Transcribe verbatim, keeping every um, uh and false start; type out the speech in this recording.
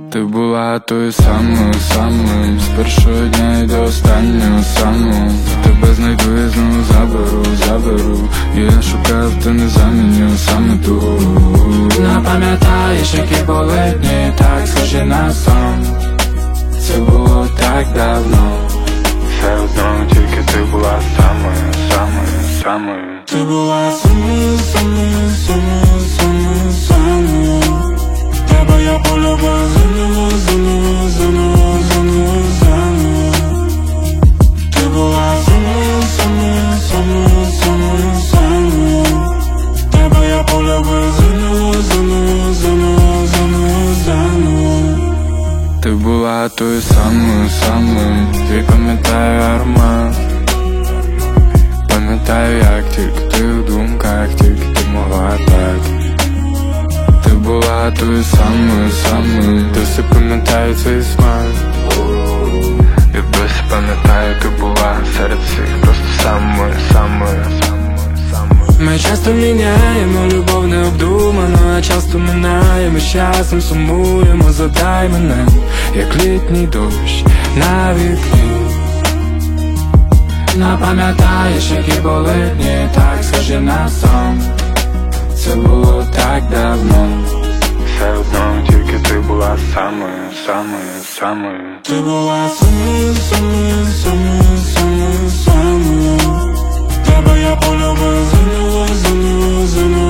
Ти була тою самою, самою, з першого дня і до останнього самого. Тебе знайду і знову заберу, заберу. Я шукав, та не заміню саме ту. Не пам'ятаєш, які були дні, так схожі на сон. Це було так давно. Все одно, тільки ти була самою, самою, самою. Ти була самою, самою, самою, самою, самою. Тебе я полюбив заново, заново, заново, заново, заново. Ти була самою, самою, самою, самою, самою. Тебе я полюбив заново, заново, заново, заново, заново. Ти була тою самою, самою. Я пам'ятаю аромат. Пам'ятаю, як тільки ти в думках, тільки ти могла так. Ти була тою самою, самою. Досі пам'ятаю цей смак. Я досі пам'ятаю, ти була серед всіх просто самою, самою, самою, самою. Ми часто міняємо любов необдумано, а часто минаємо, з часом сумуємо. Задай мене, як літній дощ на вікні. Не пам'ятаєш, які були дні, так схожі на сон. Це було так давно. Все одно, тільки ти була самою, самою, самою. Ти була самою, самою, самою, самою, самою. Тебе я полюбив заново, заново, заново.